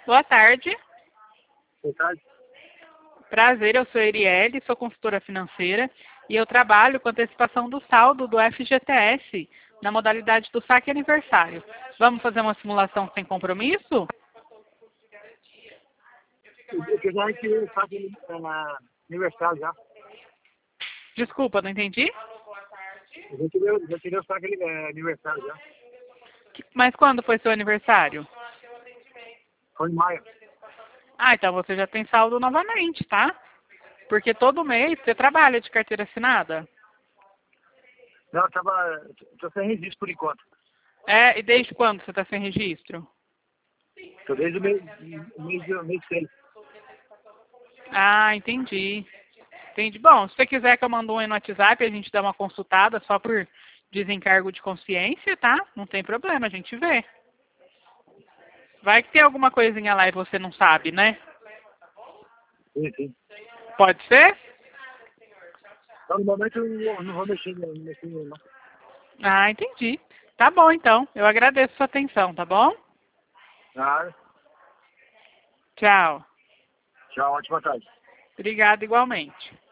Boa tarde. Boa tarde. Prazer, eu sou Erielle, sou consultora financeira e eu trabalho com antecipação do saldo do FGTS na modalidade do saque aniversário. Vamos fazer uma simulação sem compromisso? Eu já retirei o saque aniversário já. Desculpa, não entendi? Eu já tirei o saque aniversário já. Mas quando foi seu aniversário? Foi em maio. Ah, então você já tem saldo novamente, tá? Porque todo mês você trabalha de carteira assinada. Não, tô sem registro por enquanto. É, e desde quando você está sem registro? Tô desde o mês 6. Ah, entendi. Entendi. Bom, se você quiser que eu mando um aí no WhatsApp, a gente dá uma consultada só por desencargo de consciência, tá? Não tem problema, a gente vê. Vai que tem alguma coisinha lá e você não sabe, né? Sim. Pode ser? Então, no momento eu não vou mexer não. Ah, entendi. Tá bom, então. Eu agradeço a sua atenção, tá bom? Ah, Tchau. tchau, ótima tarde. Obrigada igualmente.